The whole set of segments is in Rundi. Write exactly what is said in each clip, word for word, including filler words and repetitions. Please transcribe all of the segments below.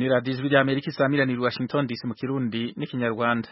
ni radiyo ijwi rya Amerika isamira ni Washington D C mu Kirundi n'ikinyarwanda.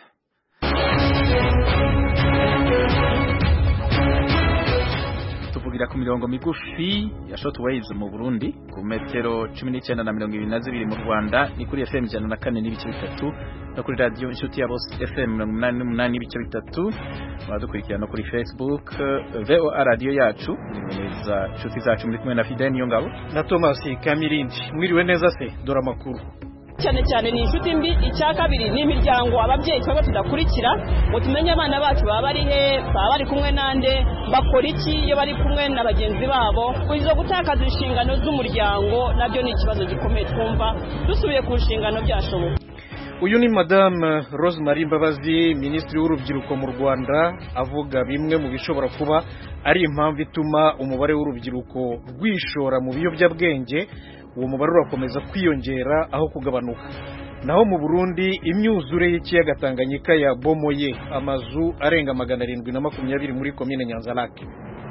Tuvugira ku mirongo migufi ya shortwaves mu Burundi ku metero cumi n'icyenda na mirongo ibiri na zibiri mu Rwanda, ni kuri F M ijana na kane n'ibice bitatu no kuri radio inshuti ya Bose F M mirongo umunani n'umunani n'ibice bitatu. Mwadukurikirana kuri Facebook V O A radio yacu, nimeza inshuti zacu muri kumwe na Fidel Niyongabo na Thomas Kamirindi. Mwiriwe neza se, dora makuru cyane cyane ni inshuti mbi. Icya kabiri ni imiryango ababyeyi twaba tudakurikira ngo tumenye abana bacu baba bari he, baba bari kumwe nande, bakora iki iyo bari kumwe na bagenzi babo. Kuzo gutakaza inshingano z'umuryango nabyo ni ikibazo gikomeye twumva dusubiye ku nshingano byashoboka. Uyu ni Madame Rosemary Mbabazi, Minisitiri w'Urubyiruko mu Rwanda, avuga bimwe mu bishobora kuba ari impamvu ituma umubare w'urubyiruko rwishora mu biyobyabwenge. Uwo mubare urakomeza kwiyongera aho kugabanuka. Naho mu Burundi imyuzure y'ikiyaga Tanganyika ya bomoye amazu arenga magana arindwi na makumyabiri muri komine Nyanza-Lac.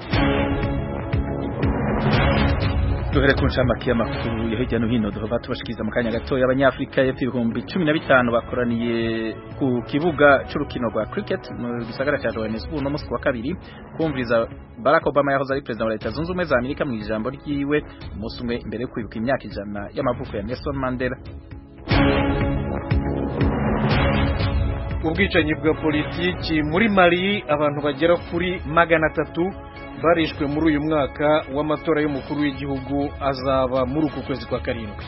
Duhere ku ncamake y'amakuru yo hirya no hino duhava tubashikiriza mu kanya gato. Y'Abanyafrika y'epfo ibihumbi cumi na bitanu bakoraniye ku kibuga c'urukino rwa cricket mu gisagara ca Johannesburg no musi wa kabiri kumviriza Barack Obama yahoze ari president wa Leta Zunze Ubumwe za Amerika mu ijambo ryiwe umunsi umwe imbere yo kwibuka imyaka ijana y'amavuko ya Nelson Mandela. Ubwicanyi bwa politiki muri Mali, abantu bagera kuri magana atatu barishwe muri uyu mwaka w'amatora y'umukuru w'igihugu azaba muri uku kwezi kwa karindwi.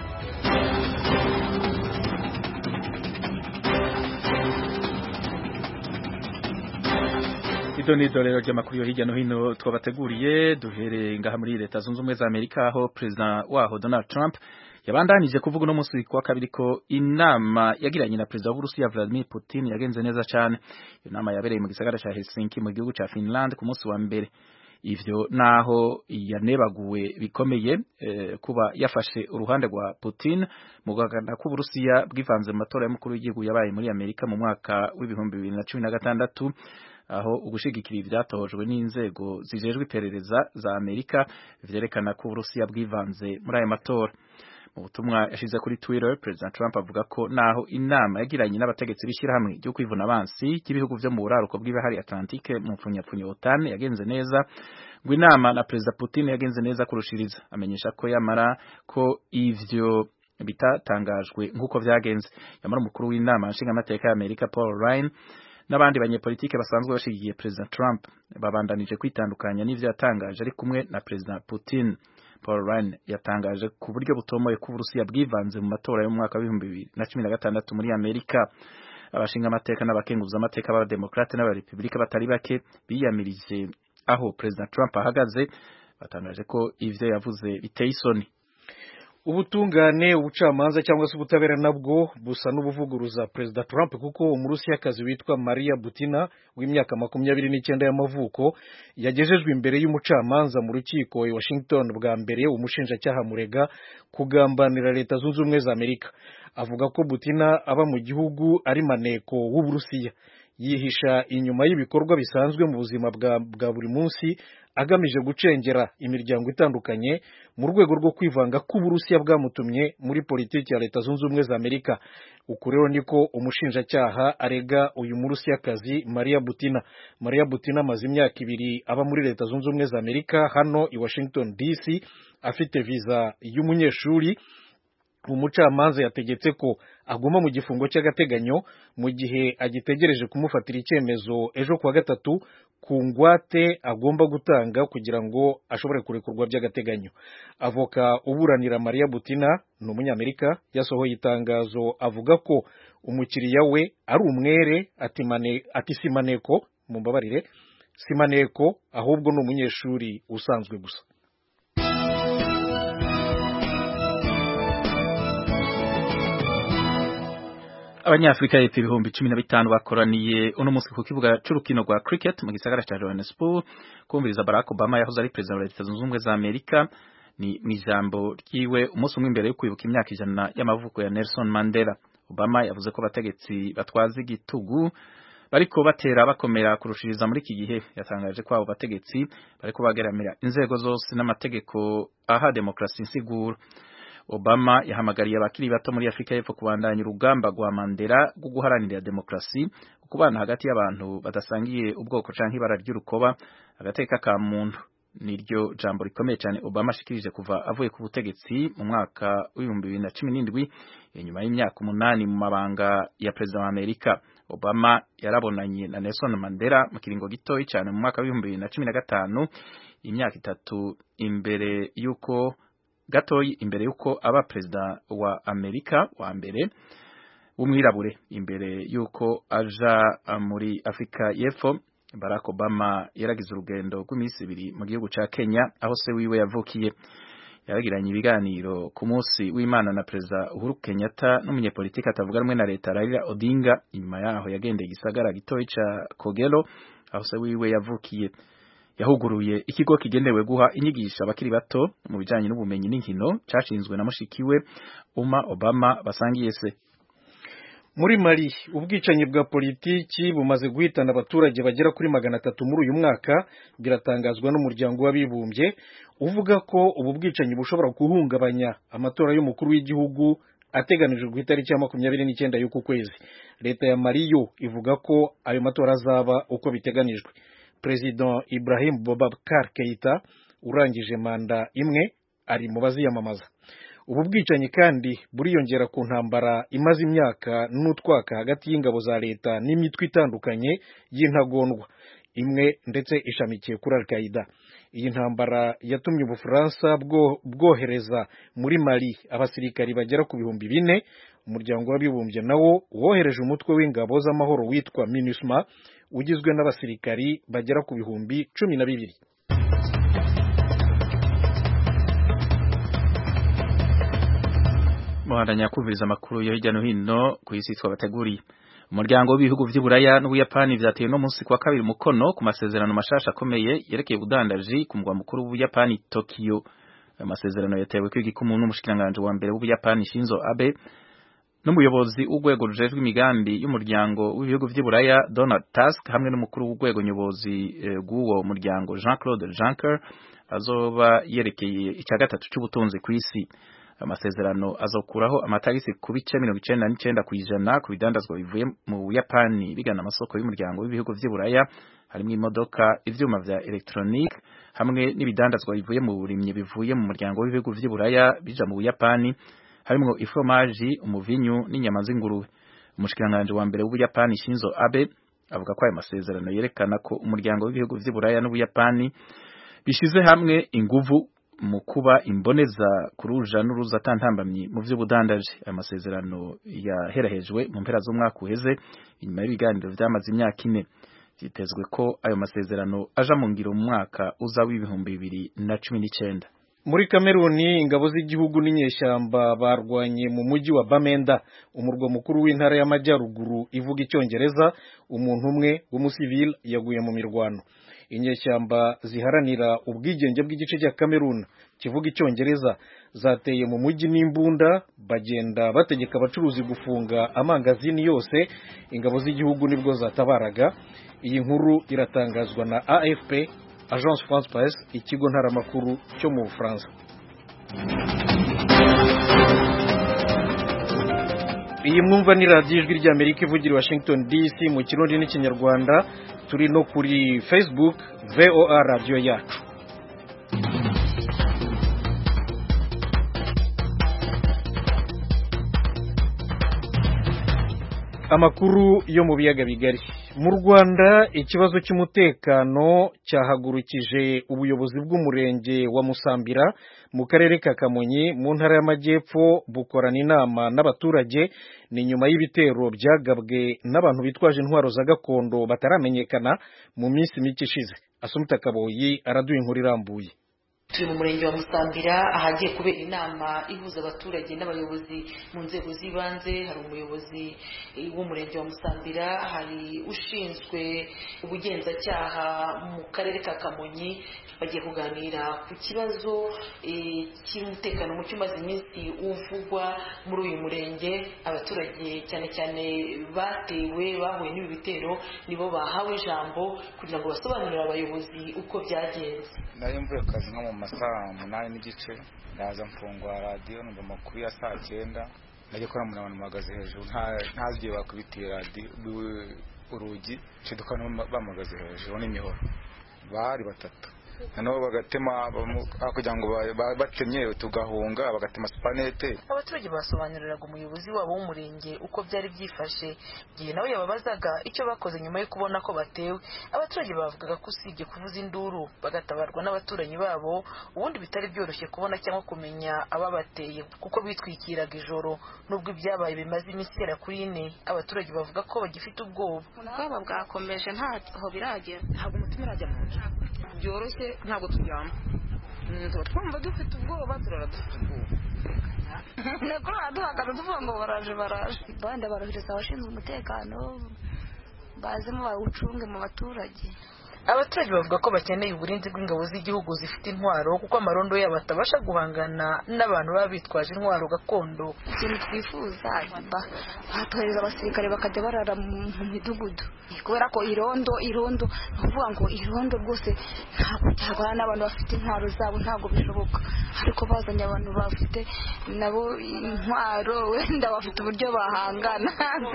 Ito ni idorero ry'amakuru yo hirya no hino twabateguriye. Duhere ngaha muri Leta Zunze Ubumwe za Amerika, aho President waho Donald Trump yabandanije kuvuga no musi kwa kabiri ko inama yagiranye na President w'Urusiya Vladimir Putin yagenze neza cyane. Iyo nama yabereye mu gisagara ca Helsinki mu gihugu ca Finland ku munsi wa mbere. Ivyo naho yanebaguwe bikomeye eh, kuba yafashe uruhande rwa Putin mu guhakana ko Uburusiya bwivanze mu matora y'umukuru w'igihugu yabaye muri Amerika mu mwaka w'ibihumbi bibiri na cumi na gatandatu, aho ugushigikira ibyatojwe n'inzego zijejwe iperereza za Amerika vyerekana ko Uburusiya bwivanze muri aya matora. Mu butumwa yashize kuri Twitter, President Trump avuga ko naho inama yagiranye n'abategetsi b'ishirahamwe ryo kwivuna abansi cy'ibihugu vyo mu buraruko bw'ibahari Atlantique mu mfunyapfunyo OTAN yagenze neza, ngo inama na President Putin yagenze neza kurushiriza. Amenyesha ko yamara ko ivyo bitatangajwe nk'uko vyagenze. Yamara umukuru w'inama nshingamateka ya Amerika Paul Ryan n'abandi banyepolitike basanzwe bashigiye President Trump babandanije kwitandukanya n'ivyo yatangaje ari kumwe na President Putin. Paul Ryan yatangaje ku buryo butomoye ko Uburusiya bwivanze mu matora yo mu mwaka w'ibihumbi bibiri na cumi na gatandatu muri Amerika. Abashinga amateka n'abakenguza amateka b'abademokrate n'abarepublika batari bake biyamirije aho President Trump ahagaze, batangaje ko ivyo yavuze biteye isoni. Ubutungane, ubucamanza cyangwa se ubutabera nabwo busa n'ubuvuguruza President Trump, kuko Umurusiyakazi witwa Maria Butina w'imyaka makumyabiri n'icyenda y'amavuko yagejejwe imbere y'umucamanza mu rukiko i Washington bwa mbere umushinjacyaha murega kugambanira Leta Zunze Ubumwe za Amerika. Avuga ko Butina aba mu gihugu ari maneko w'Uburusiya, yihisha inyuma y'ibikorwa bisanzwe mu buzima bwa, bwa buri munsi agamije gucengera imiryango itandukanye mu rwego rwo kwivanga k'Uburusiya bwamutumye muri politiki ya Leta Zunze Ubumwe za Amerika. Uku rero niko umushinjacyaha arega uyu Murusiyakazi Maria Butina. Maria Butina amaze imyaka ibiri aba muri Leta Zunze Ubumwe za Amerika hano i Washington D C afite visa y'umunyeshuri. Umucamanza yategetse ko aguma mu gifungo cy'agateganyo mu gihe agitegereje kumufatira icyemezo ejo kuwa gatatu ku ngwate agomba gutanga kugira ngo ashobore kurekurwa by'agateganyo. Avoka uburanira Maria Butina ni umunyamerika, yasohoye itangazo avuga ko umukiriya we ari umwere, ati mane ati simaneko mumbabarire simaneko ahubwo ni umunyeshuri usanzwe gusa. Abanyafrika y'epfo ibihumbi cumi na bitanu bakoraniye uno munsi ku kibuga c'urukino rwa cricket mu gisagara ca Johannesburg kumviriza Barack Obama yahoze ari president wa Leta Zunze Ubumwe za Amerika. Ni mw'ijambo ryiwe umunsi umwe imbere yo kwibuka imyaka ijana y'amavuko ya Nelson Mandela. Obama yavuze ko abategetsi batwaza igitugu bariko batera bakomera kurushiriza muri iki gihe. Yatangaje ko abo bategetsi bariko bageramira inzego zose n'amategeko aha demokrasi insiguro. Obama yahamagariye abakiri bato muri Afrika y'Epfo kubandanya urugamba rwa Mandela rwo guharanira demokrasi, kubana hagati y'abantu badasangiye ubwoko canke ibara ry'urukoba, agateka ka muntu. Niryo jambo rikomeye cyane Obama ashikirije kuva avuye ku butegetsi mu mwaka w'ibihumbi bibiri na cumi n'indwi, inyuma y'imyaka umunani mu mabanga ya perezida wa Amerika. Obama yarabonanye na Nelson Mandela mu kiringo gitoyi cyane mu mwaka w'ibihumbi bibiri na cumi na gatanu, imyaka itatu imbere yuko gatoyi imbere yuko aba perezida wa Amerika wa mbere w'umwirabure, imbere yuko aja muri Afrika y'Epfo. Barack Obama yaragize urugendo rw'iminsi ibiri mu gihugu ca Kenya aho se wiwe yavukiye. Yaragiranye ibiganiro ku munsi w'Imana na perezida Uhuru Kenyatta n'umunyepolitiki atavuga rumwe na leta Raila Odinga. Inyuma yaho yagendeye igisagara gitoyi ca Kogelo aho se wiwe yavukiye. Yahuguruye ikigo kigenewe guha inyigisho abakiri bato mu bijanye n'ubumenyi n'inkino cashinzwe na mushikiwe Uma Obama basangiye se. Muri Mali ubwicanyi bwa politiki bumaze guhitana abaturage bagera kuri magana atatu muri uyu mwaka, biratangazwa n'umuryango w'abibumbye uvuga ko ubu bwicanyi bushobora guhungabanya amatora y'umukuru w'igihugu ateganijwe ku itariki ya makumyabiri n'icyenda y'uku kwezi. Leta ya Mali yo ivuga ko ayo matora azaba uko biteganijwe. President Ibrahim Boubacar Keïta urangije manda imwe ari mu baziyamamaza. Ubu bwicanyi kandi buriyongera ku ntambara imaze imyaka n'utwaka hagati y'ingabo za leta n'imitwe itandukanye y'intagondwa, imwe ndetse ishamikiye kuri Al-Qaeda. Iyi ntambara yatumye Ubufaransa bwo bwohereza muri Mali abasirikari bagera ku bihumbi bine. Umuryango w'abibumbye nawo wohereje umutwe w'ingabo z'amahoro witwa MINUSMA ugizwe n'abasirikari bagera ku bihumbi cumi na bibiri. Muhandanya kumviriza amakuru yo hirya no hino ku isi twabateguriye. Umuryango w'ibihugu vy'Uburaya n'Ubuyapani vyateye no munsi kwa kabiri mukono ku masezerano mashasha akomeye yerekeye ubudandaji ku mugwa mukuru w'Ubuyapani Tokyo. Amasezerano yatewe kw'igikumu n'umushikiranganje wa mbere w'Ubuyapani Shinzo Abe n'umuyobozi w'urwego rujejwe imigambi y'umuryango w'ibihugu vy'Uburaya Donald Tusk hamwe n'umukuru w'urwego nyobozi bw'uwo muryango Jean-Claude Juncker azoba yerekeye icya gatatu c'ubutunzi ku isi. Amasezerano azokuraho amatagisi ku bice mirongo icenda n'icenda kw'ijana ku bidandazwa bivuye mu Buyapani bigana amasoko y'umuryango w'ibihugu vy'Uburaya, harimo imodoka, ivyuma vya electronic hamwe n'ibidandazwa bivuye mu burimyi bivuye mu muryango w'ibihugu vy'Uburaya bija mu Buyapani, harimo ifromaji, umuvinyu n'inyama z'ingurube. Umushikiranganje wa mbere w'Ubuyapani Shinzo Abe avuga ko ayo masezerano yerekana ko umuryango w'ibihugu vy'Uburaya n'Ubuyapani bishize hamwe inguvu mu kuba imboneza kuruja n'uruza atantambamye mu vy'ubudandaji. Amasezerano yaherahejwe mu mpera z'umwaka uheze inyuma y'ibiganiro vyamaze imyaka ine. Vyitezwe ko ayo masezerano aja mu ngiro mu mwaka uza w'ibihumbi bibiri na cumi n'icenda. Muri Kameruni ingabo z'igihugu n'inyeshyamba barwanye mu mujyi wa Bamenda, umurwa mukuru w'intara y'amajyaruguru ivuga icyongereza. Umuntu umwe w'umusivile yaguye mu mirwano. Inyeshyamba ziharanira ubwigenge bw'igice cya Kamerun kivuga icyongereza zateye mu mujyi n'imbunda, bagenda bategeka abacuruzi gufunga amangazini yose. Ingabo z'igihugu nibwo zatabaraga. Iyi nkuru iratangazwa na A F P, Agence France Presse, ikigo ntaramakuru cyo mu Bufaransa. Iyi mwumva ni radiyo ijwi ry'Amerika ivugira Washington D C mu Kirundi n'Ikinyarwanda. Turi no kuri Facebook V O A radio yacu. Amakuru yo mu biyaga bigari. Mu Rwanda ikibazo cy'umutekano cyahagurukije ubuyobozi bw'umurenge wa Musambira mu karere ka Kamonyi mu ntara y'Amajyepfo bukorana inama n'abaturage. Ni nyuma y'ibitero byagabwe n'abantu bitwaje intwaro za gakondo bataramenyekana mu minsi mike ishize. Asumta Kaboyi araduha inkuru irambuye. Turi mu murenge wa Musambira ahagiye kubera inama ihuza abaturage n'abayobozi mu nzego z'ibanze. Hari umuyobozi w'umurenge wa Musambira, hari ushinzwe ubugenzacyaha mu karere ka Kamonyi. Bagiye kuganira ku kibazo e, cy'umutekano muke umaze iminsi uvugwa muri uyu murenge. Abaturage cyane cyane batewe bahuye n'ibi bitero nibo bahawe ijambo kugira ngo basobanurire abayobozi uko byagenze. Nari mvuye kazi nko mu masaha umunani n'igice ndaza mfungura radiyo numva amakuru ya saa cyenda najya kora umuntu mpagaze hejuru ntazigiye bakubitiye radiyo urugi cidukana bamagaze hejuru n'imihoro bari batatu nano bagatema kugira ngo batemye tugahunga bagatema supanete. Abaturage basobanuriraga umuyobozi wabo w'umurenge uko byari byifashe gihe nawe yababazaga icyo bakoze nyuma yo kubona ko batewe. Abaturage bavugaga ko usibye kuvuza induru bagatabarwa n'abaturanyi babo ubundi bitari byoroshye kubona cyangwa kumenya ababateye kuko bitwikiraga ijoro. Nubwo ibyabaye bimaze iminsi yera kuri ine, abaturage bavuga ko bagifite ubwoba. Ubwoba bwakomeje ntaho biragera, ntabwo umutima urajya mu nzu byoroshye, ntabwo turyama, twumva dufite ubwoba, turara dufite ubwoba. Nako duhagaze tuvuga ngo baraje baraje bande barohereza abashinzwe umutekano bazemo bawucunge mu baturage. Abaturage bavuga ko bakeneye uburinzi bw'ingabo z'igihugu zifite intwaro kuko amarondo yabo atabasha guhangana n'abantu baba bitwaje intwaro gakondo. Ikintu twifuza batohereza abasirikare bakajya barara mu midugudu kubera ko irondo irondo bavuga ngo irondo rwose ntabwo cyagana n'abantu bafite intwaro zabo, ntabwo bishoboka, ariko bazanye abantu bafite nabo intwaro wenda bafite uburyo bahangana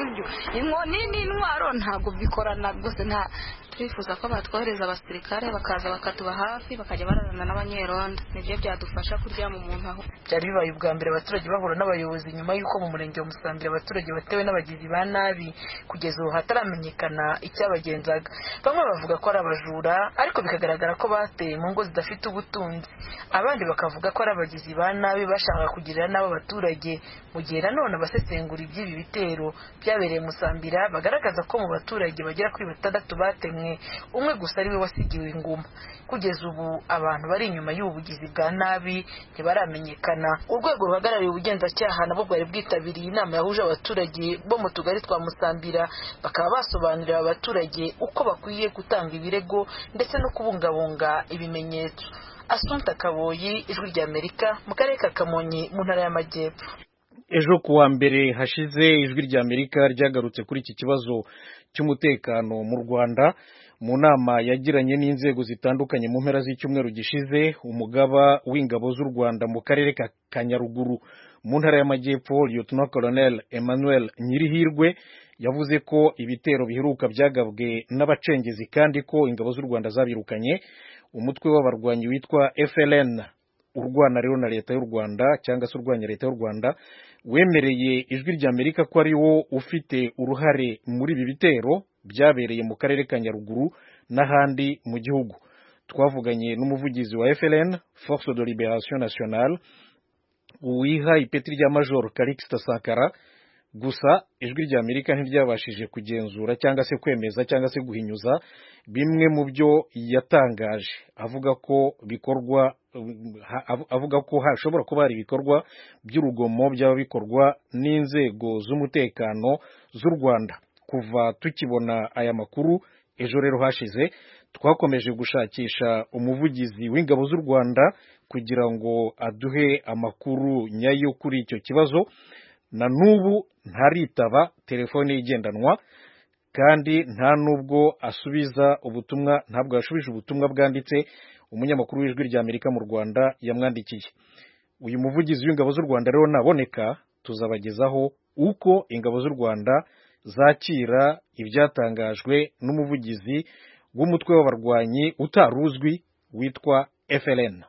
inkoni n'intwaro ntabwo bikorana rwose. Nta twifuza ko batwohereza abasirikare bakaza bakatuba hafi bakajya bararana n'abanyerondo, nibyo byadufasha kuryama umuntu aho. Byari bibaye ubwa mbere abaturage bahura n'abayobozi nyuma y'uko mu murenge wa Musambira abaturage batewe n'abagizi ba nabi kugeza ubu hataramenyekana icyabagenzaga. Bamwe bavuga ko ari abajura ariko bikagaragara ko bateye mu ngo zidafite ubutunzi, abandi bakavuga ko ari abagizi ba nabi bashaka kugirira n'abo baturage. Mu gihe nanone abasesengura iby'ibi bitero byabereye Musambira bagaragaza ko mu baturage bagera kuri batandatu batemwe umwe gusa ari we wasigiwe inguma. Kugeza ubu abantu bari inyuma y'ubugizi bwa nabi ntibaramenyekana. Urwego ruhagarariye ubugenzacyaha nabo bwari bwitabiriye inama yahuje abaturage bo mu tugari twa Musambira bakaba basobanurira abaturage uko bakwiye gutanga ibirego ndetse no kubungabunga ibimenyetso. Assunta Kaboyi, Ijwi ry'Amerika, mu karere ka Kamonyi mu ntara y'Amajyepfo. Ejo kuwa mbere hashize Ijwi ry'Amerika ryagarutse kuri iki kibazo cy'umutekano mu Rwanda mu nama yagiranye n'inzego zitandukanye mu mpera z'icyumweru gishize. Umugaba w'ingabo z'u Rwanda mu karere ka Kanyaruguru mu ntara y'Amajyepfo Lieutenant Colonel Emmanuel Nyirihirwe yavuze ko ibitero biheruka byagabwe n'abacengezi kandi ko ingabo z'u Rwanda zabirukanye. Umutwe w'abarwanyi witwa F L N urwana rero na leta y'u Rwanda cyangwa se urwanya leta y'u Rwanda wemereye Ijwi ry'Amerika ko ari wo ufite uruhare muri ibi bitero byabereye mu karere ka Nyaruguru n'ahandi mu gihugu. Twavuganye n'umuvugizi wa F L N Force de Libération Nationale uwiha ipeti rya Major Calixte Sankara, gusa Ijwi ry'Amerika ntiryabashije kugenzura cyangwa se kwemeza cyangwa se guhinyuza bimwe mu byo yatangaje, avuga ko bikorwa avuga ko hashobora kuba hari ibikorwa by'urugomo byaba bikorwa n'inzego z'umutekano z'u Rwanda. Kuva tukibona aya makuru ejo rero hashize twakomeje gushakisha umuvugizi w'ingabo z'u Rwanda kugira ngo aduhe amakuru nyayo kuri icyo kibazo. Na n'ubu ntaritaba telefone igendanwa kandi nta nubwo asubiza ubutumwa, ntabwo yashubije ubutumwa bwanditse umunyamakuru w'Ijwi ry'Amerika mu Rwanda yamwandikiye. Uyu muvugizi w'ingabo z'u Rwanda rero naboneka tuzabagezaho uko ingabo z'u Rwanda zakira ibyatangajwe n'umuvugizi w'umutwe w'abarwanyi utaruzwi witwa F L N.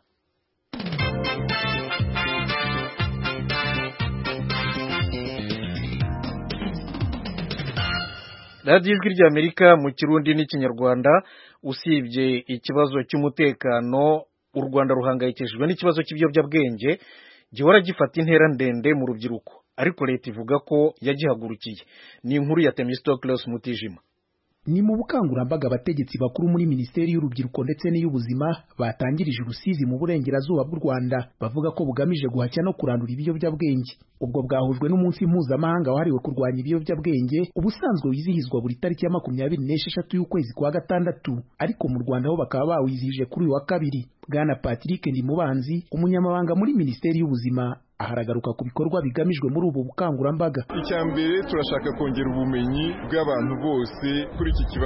Radio Ijwi ry'Amerika mu Kirundi n'Ikinyarwanda. Usibye ikibazo cy'umutekano, u Rwanda ruhangayikishijwe n'ikibazo cy'ibiyobyabwenge gihora gifata intera ndende mu rubyiruko, ariko leta ivuga ko yagihagurukiye. Ni inkuru ya Themistocles Mutijima. Ni mu bukangurambaga abategetsi bakuru muri Minisiteri y'Urubyiruko ndetse n'iy'Ubuzima batangirije Rusizi mu burengerazuba bw'u Rwanda bavuga ko bugamije guhashya no kurandura ibiyobyabwenge. Ubwo bwahujwe n'umunsi mpuzamahanga wahariwe kurwanya ibiyobyabwenge ubusanzwe wizihizwa buri tariki ya makumyabiri n'esheshatu y'ukwezi kwa gatandatu, ariko mu Rwanda ho bakaba bawizihije kuri uyu wa kabiri. Bwana Patrick Ndimubanzi, umunyamabanga muri Minisiteri y'Ubuzima, aharagaruka ku bikorwa bigamijwe muri ubu bukangurambaga. Icyambere turashaka kongera ubumenyi bw'abantu bose kuri iki kibazo.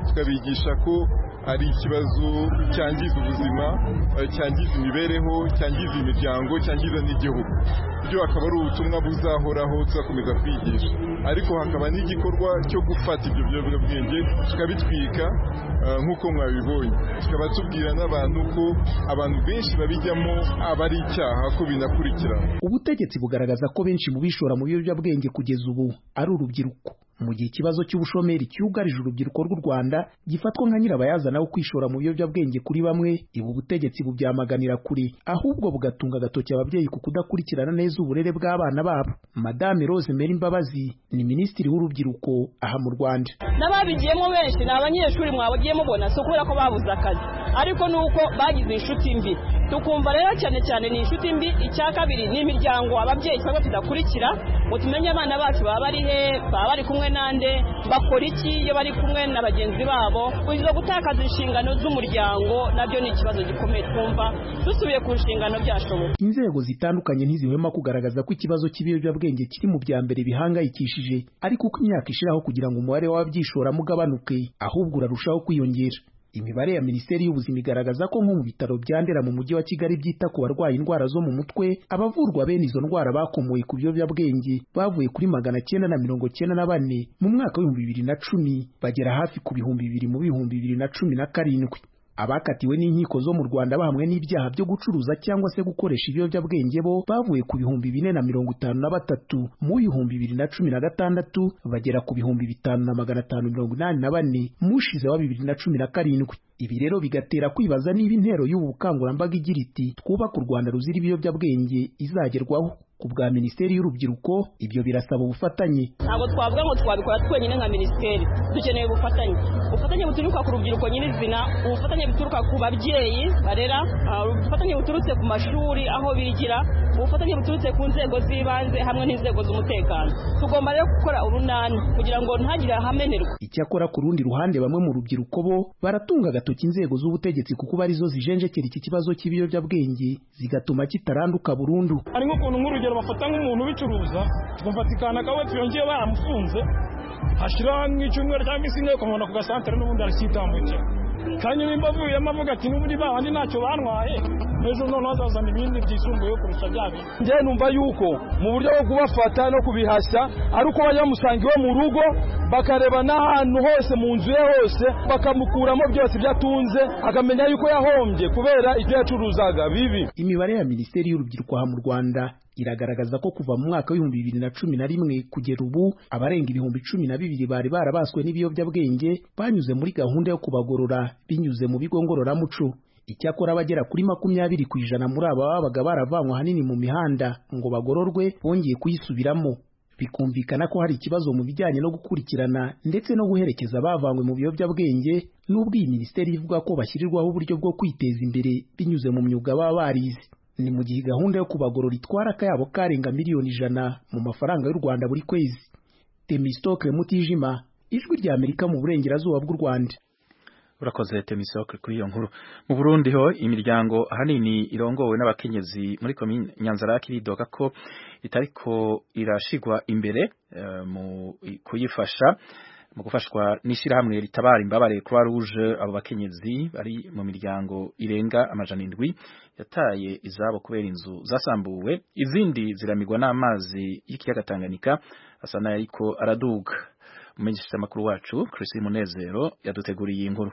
tukabigisha ko ari ikibazo cyangiza ubuzima, cyangiza imibereho, cyangiza imiryango, cyangiza n'igihugu. Ibyo akaba ari ubutumwa buzahoraho tuzakomeza kwigisha, ariko hakaba n'igikorwa cyo gufata ibyo biyobyabwenge tukabitwika nk'uko mwabibonye, tukaba tubwira n'abantu ko abantu benshi babijyamo aba ari icyaha ko binakurikirana. Ubutegetsi bugaragaza ko benshi mu bishora mu biyobyabwenge kugeza ubu ari urubyiruko, mu gihe ikibazo cy'ubushomeri cyugarije urubyiruko rw'u Rwanda gifatwa nka nyirabayazana wo kwishora mu biyobyabwenge kuri bamwe. Ibu butegetsi bubyamaganira kuri, ahubwo bugatunga agatoki ababyeyi ku kudakurikirana neza uburere bw'abana babo. Madame Rose Mary Mbabazi ni minisitiri w'urubyiruko aha mu Rwanda. N'ababigiyemo benshi ni abanyeshuri mwabagiye mubona, so kubera ko babuze akazi, ariko nuko bagize inshuti mbi. Tukumva rero cyane cyane ni inshuti mbi. Icya kabiri ni imiryango ababyeyi twaba tudakurikira ngo tumenye abana bacu baba bari he, baba bari kumwe nande, bakora iki iyo bari kumwe na bagenzi babo. Kuzo gutakaza inshingano z'umuryango nabyo ni ikibazo gikomeye. Twumva dusubiye ku nshingano byashoboka. Inzego zitandukanye ntizihwema kugaragaza ko ikibazo cy'ibiyobyabwenge kiri mu bya mbere bihangayikishije, ariko uko imyaka ishiraho kugira ngo umubare w'ababyishoramo ugabanuke, ahubwo urarushaho kwiyongera. Imibare ya Minisiteri y'Ubuzima igaragaza ko nko mu bitaro bya Ndera mu mujyi wa Kigali byita ku barwaye indwara zo mu mutwe, abavurwa bene izo ndwara bakomoye ku biyobyabwenge bavuye kuri magana cyenda na mirongo cyenda na bane mu mwaka w'ibihumbi bibiri na cumi bagera hafi ku bihumbi bibiri mu bihumbi bibiri na cumi na karindwi. Abakatiwe n'inkiko zo mu Rwanda bahamwe n'ibyaha byo gucuruza cyangwa se gukoresha ibiyobyabwenge bo bavuye ku bihumbi bine na mirongo itanu na batatu mu bihumbi bibiri na cumi na gatandatu bagera ku bihumbi bitanu na magana atanu mirongo inani na bane mu ushize wa bibiri na cumi na karindwi. Ibi rero bigatera kwibaza niba intero y'ubu bukangurambaga igira iti twubaka u Rwanda ruzira ibiyobyabwenge izagerwaho. Ku bwa Minisiteri y'Urubyiruko ibyo birasaba ubufatanye. Ntabwo twavuga ngo twabikora twenyine nka minisiteri, dukeneye ubufatanye. Ubufatanye buturuka ku rubyiruko nyirizina, ubufatanye buturuka ku babyeyi barera, ubufatanye buturutse ku mashuri aho bigira, ubufatanye buturutse ku nzego z'ibanze hamwe n'inzego z'umutekano. Tugomba rero gukora urunani kugira ngo ntagire ahamenerwa. Icyakora ku rundi ruhande bamwe mu rubyiruko bo baratunga agatoki inzego z'ubutegetsi kuko barizo zijenjekera iki kibazo cy'ibiyobyabwenge zigatuma kitaranduka burundu. Ari nk'ukuntu nk'urugero bafata nk'umuntu bicuruza tugafatikana kawe tuyongeye baramufunze hashira nk'icyumweru cyangwa isi ne kumubona ku gasantere n'ubundi arakitambuke kandi nimba avuyemo avuga ati n'ubundi bandi ntacyo bantwaye ejo none bazazana ibindi byisumbuye kurusha byabi. Njye numva yuko mu buryo bwo kubafata no kubihashya ari uko bajya musanga iwe mu rugo bakareba n'ahantu hose mu nzu ye hose bakamukuramo byose byatunze akamenya yuko yahombye kubera ibyo yacuruzaga bibi. Imibare ya Minisiteri y'Urubyiruko aha mu Rwanda iragaragaza ko kuva mu mwaka w'ibihumbi bibiri na cumi na rimwe kugera ubu abarenga ibihumbi cumi na bibiri bari barabaswe n'ibiyobyabwenge banyuze muri gahunda yo kubagorora binyuze mu bigo ngororamuco. Icyakora abagera kuri makumyabiri ku ijana muri aba babaga baravanywe ahanini mu mihanda ngo bagororwe bongeye kuyisubiramo. Bikumvikana ko hari ikibazo mu bijyanye no gukurikirana ndetse no guherekeza abavanywe mu biyobyabwenge, n'ubwo iyi minisiteri ivuga ko bashyirirwaho uburyo bwo kwiteza imbere binyuze mu myuga baba barize. Ni mu gihe gahunda yo kubagorora itwara akayabo karenga miliyoni ijana mu mafaranga y'u Rwanda buri kwezi. Temistocle Mutijima, Ijwi rya Amerika mu burengerazuba bw'u Rwanda. Urakoze Temistocle kuri iyo nkuru. Mu Burundi ho imiryango ahanini irongowe n'abakenyezi muri komine Nyanzarake bidoga ko itariko irashigwa imbere uh, mu kuyifasha mu gufashwa n'ishirahamwe ritabara imbabare Croix Rouge. Abo bakenyezi bari mu miryango irenga amajana indwi yataye izabo kubera inzu zasambuwe, izindi ziramigwa n'amazi y'ikiyaga Tanganyika asa n'ariko araduga. Umumenyesha makuru wacu Christine Munezero yaduteguriye inkuru.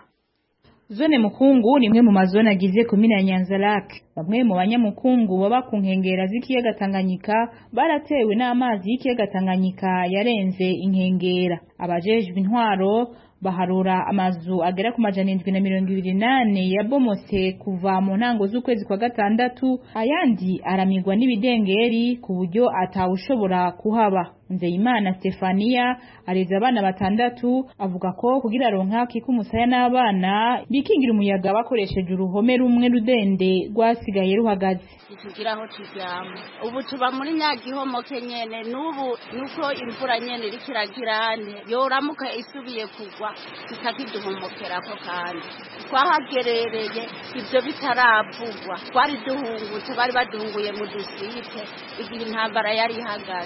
Zone Mukungu ni mwe mu mazone agize komine ya Nyanzarake. Bamwe mu banyamukungu baba ku nkengera z'ikiyaga Tanganyika baratewe n'amazi y'ikiyaga Tanganyika yarenze inkengera. Abajejwe intwaro baharura amazu agera ku majana indwi na mirongo ibiri nane yabomotse kuva mu ntango z'ukwezi kwa gatandatu, ayandi aramigwa n'ibidengeri ku buryo atawushobora kuhaba. Nzeyimana Stefania areza abana batandatu avuga ko kugira ronka kikumusaya n'abana bikingira umuyaga bakoresheje uruhome rumwe rudende rwasigaye ruhagaze. Tukiraho turyama ubu tuba muri nyagihomoke nyene n'ubu nuko imvura nyene rikiragirane yoramuka isubiye kugwa tukakiduhomokerako kandi twahagerereye ibyo bitaravugwa twari duhungutse bari badunguye mu dusite igihe intambara yari ihagaze.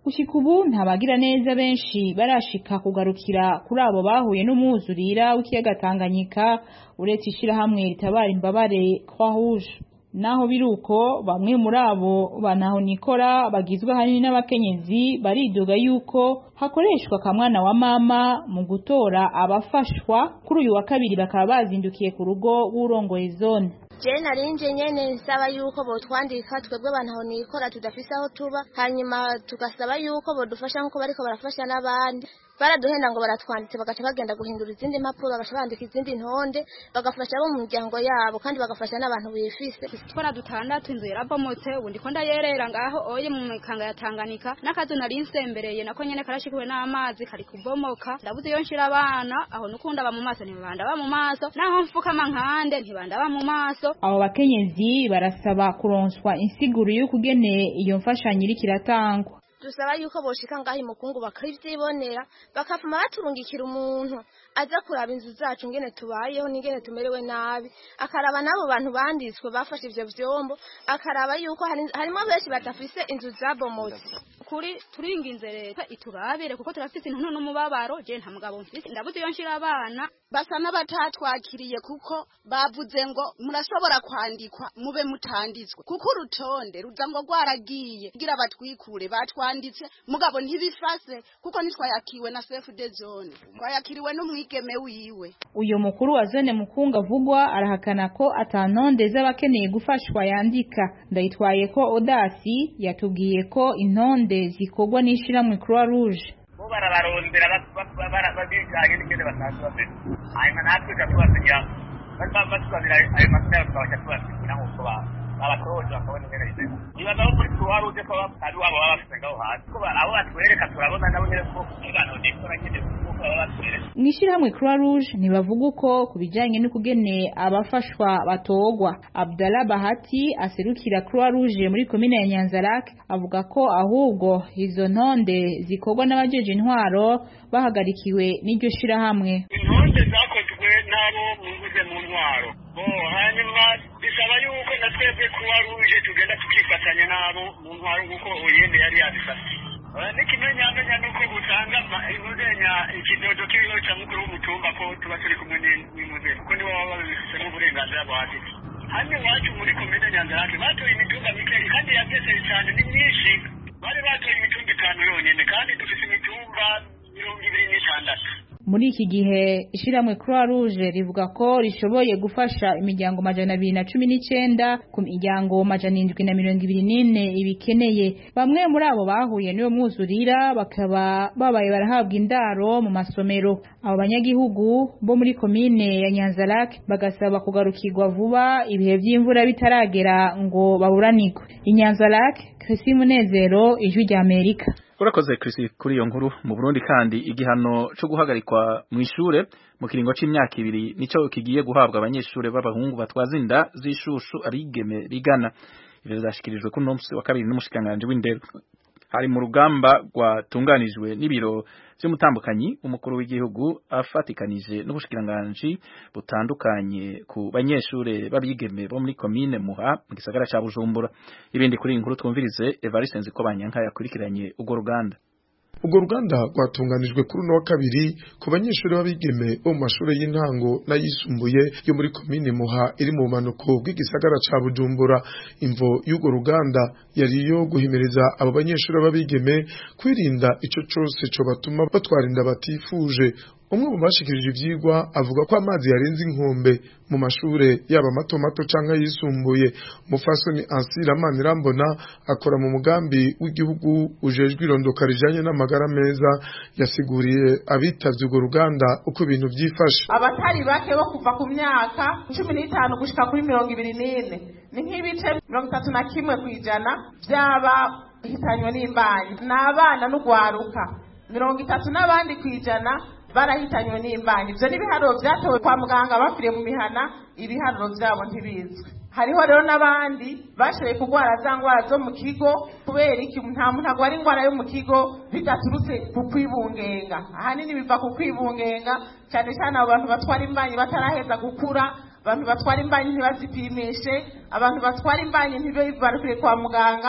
gushika ubu ntabagira neza benshi barashika kugarukira kuri abo bahuye n'umwuzurira w'ikiyaga Tanganyika uretse ishirahamwe ritabara imbabare Croix Rouge. Naho biruko bamwe muri abo banaho nikora bagizwe hanini n'abakenyezi baridoga yuko hakoreshwa kamwana wa mama mu gutora abafashwa. Kuri uyu wa kabiri bakaba bazindukiye ku rugo w'urongoye zone. Je narinje nyene nsaba yuko botwandika twebwe bantaho nikora tudafise aho tuba, hanyuma tugasaba yuko bodufasha nkuko bariko barafasha n'abandi. Baraduhenda ngo baratwanditse bagaca bagenda guhindura izindi mpapuro bagaca bandika izindi ntonde bagafasha abo mu muryango yabo kandi bagafasha n'abantu bifise. Twara dutandatu inzu yarabomotse ubundi ko ndayerera ngaho oye mu mikanga ya Tanganyika n'akazu nari nsembereye nako nyene karashikiwe n'amazi kari kubomoka ndabuze yo nshira abana aho nukunda ba mu maso ntibanda ba mu maso naho mfuka mankande ntibanda ba mu maso. Abo bakenyezi barasaba kuronswa insiguro y'ukugene iyo mfashanyo iri kiratangwa. Dusaba yuko boshika ngaho imukungu bakavyibonera bakafuma baturungikira umuntu aza kuraba inzu zacu ngene tubayeho n'ingene tumerewe nabi, akaraba nabo bantu banditswe bafashe ivyo vyombo, akaraba yuko harimo benshi batafise inzu zabomotse. Kuri turinginze leta iturabire kuko turafite intuntu n'umubabaro je nta mugabo mfite ndabuze yo nshira abana basa n'abatatwakiriye kuko bavuze ngo murashobora kwandikwa mube mutanditswe kuko urutonde ruza ngo gwaragiye kugira batwikure batwanditse mugabo ntibifase kuko nitwayakiwe na chef de zone twayakiriwe n'umwigeme wiwe. Uyo mukuru wa zone Mukunga vugwa arahakana ko atantonde z'abakeneye gufashwa yandika. Ndayitwaye ko Odasi yatubwiye ko intonde zikorwa n'ishiramwe Croix Rouge. Bo barabarondera babijanye n'ingene basanzwe bafite hanyuma natwe gatubasigira batubasira ayo masina tukabaca tubasigira nk'uko abatoje bakabona ingene bimeze. Nibaza ko kuri Croix Rouge ko ari wabo baba bafite ngaho hasi ko abo batwereka turabona nabo nyene ko abantu nikora nyene kuko baba batwereka. Mw'ishiramwe Croix Rouge ntibavuga uko kubijanye n'ukugene abafashwa batogwa. Abdallah Bahati aserukira Croix Rouge muri komine ya Nyanza-Lac avuga ko ahubwo izo ntonde zikorwa n'abajeje intwaro bahagarikiwe n'iryo shirahamwe. Intonde zakozwe nabo muvuze mu ntwaro bo hanyuma bisaba yuko na twebwe Croix Rouge tugenda tukifatanya nabo mu ntwaro kuko uyende yari yabifashe. N'ikimenyamenya nuko gutanga imuzenya ikidodo kiriho cya mukuru w'umutumba ko tuba turi kumwe n'imuzenya kuko nibo baba babifitemo uburenganzira bwahati. Hano iwacu muri komine Nyanza-Lac batoye imitumba mikeyi kandi yabyeseye cyane ni myinshi, bari batoye imitumba itanu yonyene kandi dufite imitumba mirongo ibiri n'itandatu. Muri iki gihe ishiramwe Croix Rouge rivuga ko rishoboye gufasha imiryango majana abiri na cumi n'icenda ku miryango majana indwi na mirongo ibiri n'ine ibikeneye. Bamwe muri abo bahuye n'iyo mwuzurira bakaba babaye barahabwa indaro mu masomero. Abo banyagihugu bo muri komine ya Nyanza-Lac bagasaba kugarukirwa vuba ibihe by'imvura bitaragera ngo baburanirwe. Inyanza-Lac, Chrisi Munezero, Ijwi rya Amerika. Urakoze Chrisi kuri iyo nkuru. Mu Burundi kandi igihano cyo guhagarikwa mu ishure mu kiringo c'imyaka ibiri nico kigiye guhabwa abanyeshure b'abahungu batwaza inda z'ishushu arigeme rigana. Ivyo byashikirijwe ku nomsi wa kabiri n'umushikanganje w'indero. Hari mu rugamba rwatunganijwe n'ibiro vy'umutambukanyi umukuru w'igihugu afatikanije n'ubushikiranganje butandukanye ku banyeshure babigeme bo muri commune Muha mu gisagara ca Bujumbura. Ibindi kuri inkuru twumvirize Evariste Nzikobanyanka yakurikiranye ugo ruganda. Ubwo ruganda rwatunganijwe kuri uno wa kabiri ku banyeshuri b'abigeme bo mu mashuri y'intango n'ayisumbuye yo muri komine Muha iri mu manuko bw'igisagara ca Bujumbura. Imvo y'ugo ruganda yari yo guhimiriza abo banyeshuri b'abigeme kwirinda ico cose co batuma batwara inda batifuje. Umwe mu bashikirije ivyigwa avuga ko amazi yarenze inkombe mu mashure yaba mato mato canke yisumbuye. Mufasoni Ansira Manirambona akora mu mugambi w'igihugu ujejwe irondoka rijanye n'amagara meza yasiguriye abitavye urwo ruganda uko ibintu vyifashe. Abatari bake bo kuva ku myaka cumi n'itanu gushika kuri mirongo ibiri n'ine ni nk'ibice mirongo itatu na kimwe kw'ijana vy'aba hitanywe n'imbanyi n'abana n'ugwaruka, mirongo itatu n'abandi kw'ijana barahitanywe n'imbanyi. Ivyo n'ibiharuro vyatowe kwa muganga bafiriye mu mihana, ibiharuro vyabo ntibizwi. Hariho rero n'abandi bashoboye kugwara za ngwara zo mu kigo kubera iki nta muntu agwara ingwara yo mu kigo bidaturutse ku kwibungenga. Ahanini biva ku kwibungenga cyane cyane abo bantu batwara imbanyi bataraheza gukura, abantu batwara imbanyi ntibazipimishe, abantu batwara imbanyi ntibibarukire kwa muganga,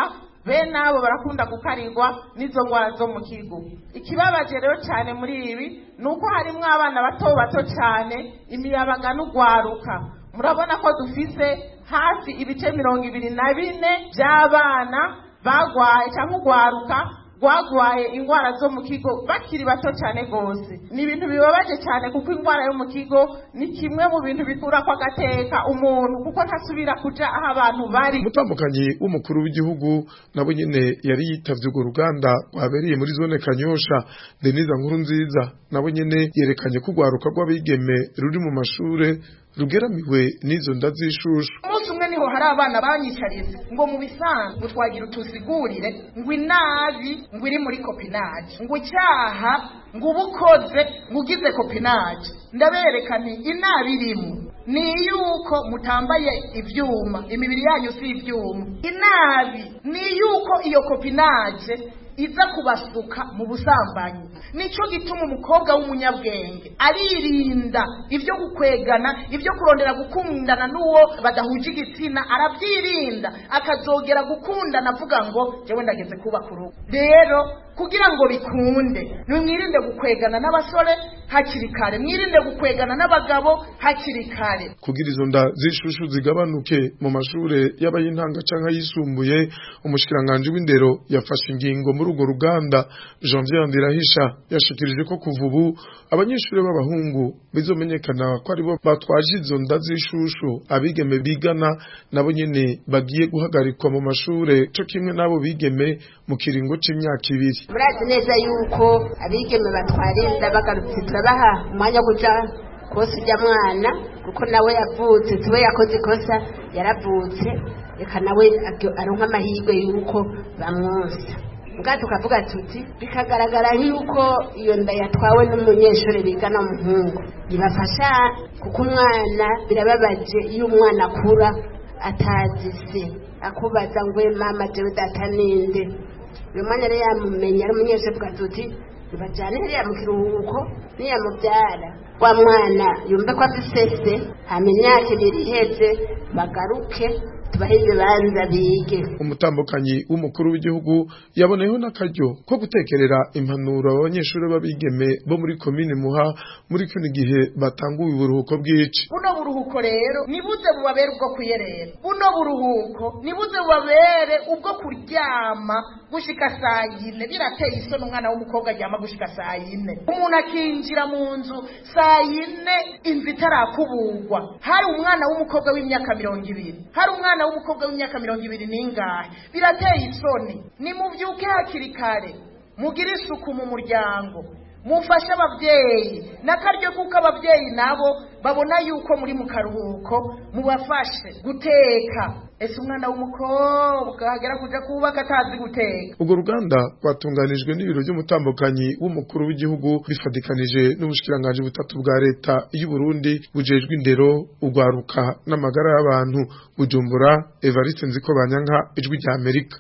bene abo barakunda gukarirwa n'izo ngwara zo mu kigo. Ikibabaje rero cyane muri ibi nuko harimo abana bato bato cyane imiyabaga n'ugwaruka. Murabona ko dufise hafi ibice mirongo ibiri na bine by'abana bagwaye cyangwa ugwaruka gwagwaye ingwara zo mu kigo bakiri bato cyane gose. Ni ibintu bibabaje cyane kuko ingwara yo mu kigo ni kimwe mu bintu bikura kwa gateka umuntu kuko ntasubira kuja aho abantu bari. Umutambukanyi w'umukuru w'igihugu nabo nyene yari yitavye urwo ruganda rwabereye muri zone Kanyosha, Denise Nkurunziza nabo nyene yerekanye ko urwaruka rw'abigeme ruri mu mashure rugeramiwe n'izo nda z'ishushu. Umunsi umwe niho hari abana banyicarize ngo mu bisanzwe twagira utusigurire ngo inabi ngo iri muri kopinage ngo icyaha ngo ubukoze ngo ugize kopinage. Ndabereka nti inabi irimo ni yuko mutambaye ivyuma, imibiri yanyu si ivyuma. Inabi ni yuko iyo kopinage iza kubasuka mu busambanyi. Nico gituma umukobwa w'umunyabwenge aririnda ivyo gukwegana, ivyo kurondera gukundana n'uwo badahuje igitsina, arabyirinda akazogera gukundana avuga ngo jewe ndageze kuba kurugo. Rero kugira ngo bikunde mwirinde gukwegana n'abasore hakiri kare, mwirinde gukwegana n'abagabo hakiri kare. Kugira izo nda z'ishushu zigabanuke mu mashure y'abayintanga canka yisumbuye, umushikiranganje w'indero yafashe ingingo muri urwo ruganda. Janvier Ndirahisha yashikirije ko kuva ubu abanyeshuri b'abahungu bizomenyekana ko aribo batwaje izo nda z'ishushu, abigeme bigana nabo nyene bagiye guhagarikwa mu mashure cyo kimwe nabo bigeme mu kiringo c'imyaka ibiri. Murazi neza yuko abigeme batwarinda bagarutse turabaha umwanya kuja kose ujya mwana kuko nawe yavutse, tuwe yakoze ikosa yaravutse, reka nawe aronka amahirwe yuko bamwonsa. Mugato kavuga tuti bikagaragara yuko iyo nda yatwawe n'umunyeshuri bigana umuhungu ibafasha kuko umwana birababaje iyo umwana akura atazi se akubaza ngo mama jewe data ninde. Uyu mwana rero yamumenya ari umunyeshuri avuga tuti bajyane hariya mu kiruhuko niyamubyara wa mwana yumve ko afise hama imyaka ibiri iheze bagaruke tubahize banza bige. Umutambukanyi w'umukuru w'igihugu yaboneyeho n'akaryo ko gutekerera impanuro abanyeshuri b'abigeme bo muri komine Muha muri kino gihe batanguye uburuhuko bw'ici. Buno buruhuko rero nibuze bubabere ubwo kuyerera, buno buruhuko nibuze bubabere ubwo kuryama gushika saa yine. Birateye isoni umwana w'umukobwa aryama gushika saa yine, umuntu akinjira mu nzu saa yine inzu itarakuburwa. Hari umwana w'umukobwa w'imyaka mirongo ibiri, hari umwana w'umukobwa w'imyaka mirongo ibiri n'ingahe. Birateye isoni. Ni muvyuke hakiri kare, mugire isuku mu muryango, mufashe abavyeyi n'akaryo kuko abavyeyi nabo babona yuko muri mu karuhuko, mubafashe guteka. Ese umwana w'umukobwa agera kuja kubaka atazi guteka. Urwo ruganda rwatunganijwe n'ibiro by'umutambukanyi w'umukuru w'igihugu bifadikanije n'ubushikiranganje butatu bwa leta y'u Burundi bujejwe indero, ugwaruka n'amagara y'abantu. Bujumbura, Evariste Nzikobanyanka, Ijwi rya Amerika.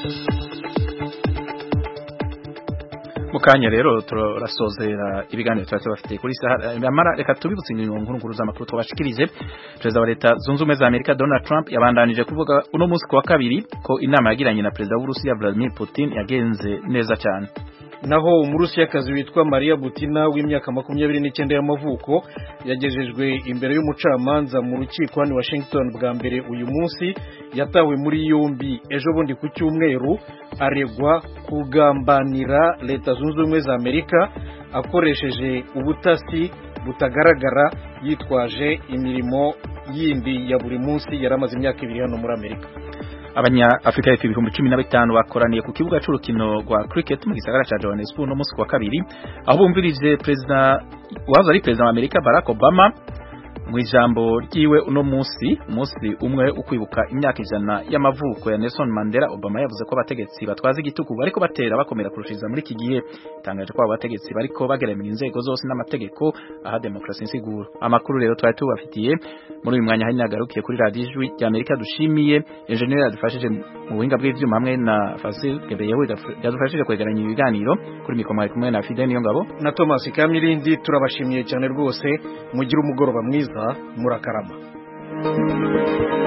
Mukanya rero turasozera ibiganiro twatse bafite kuri saha amara. Reka tubibutse ingingo nkuru nkuru z'amakuru twabashikirije. Perezida wa leta zunze ubumwe za Amerika Donald Trump yabandanije kuvuga uno munsi kwa kabiri ko inama yagiranye na perezida w'Urusiya Vladimir Putin yagenze neza cyane. Naho umurusiyakazi witwa Maria Butina w'imyaka makumyabiri n'icyenda y'amavuko yagejejwe imbere y'umucamanza mu rukiko hano Washington bwa mbere uyu munsi. Yatawe muri yombi ejo bundi ku cyumweru aregwa kugambanira leta zunze ubumwe za Amerika akoresheje ubutasi butagaragara yitwaje imirimo yindi ya buri munsi yaramaze imyaka ibiri hano muri Amerika. Abanya Afrika y'Epfo ibihumbi cumi na bitanu bakoraniye ku kibuga c'urukino rwa cricket mu gisagara ca Johannesburg no munsi kwa kabiri, aho bumvirije president waza ari president wa Amerika Barack Obama mu ijambo ryiwe uno munsi umunsi umwe ukwibuka imyaka ijana y'amavuko ya Nelson Mandela. Obama yavuze ko abategetsi batwaza igitugu bariko batera bakomera kurushiriza muri iki gihe. Itangaje ko abategetsi bariko bageremera inzego zose n'amategeko aha demokrasi insiguro. Amakuru rero twari tubafitiye muri uyu mwanya hari nagarukiye kuri radio Ijwi rya Amerika. Dushimiye engineer yadufashije mu buhinga bw'ivyuma hamwe na Fasil Gebeyeho yadufashije kwegeranya ibiganiro. Kuri mikoro mwari kumwe na Fidel Niyongabo na Thomas Kamilindi. Turabashimiye cyane rwose, mugira umugoroba mwiza, murakarama.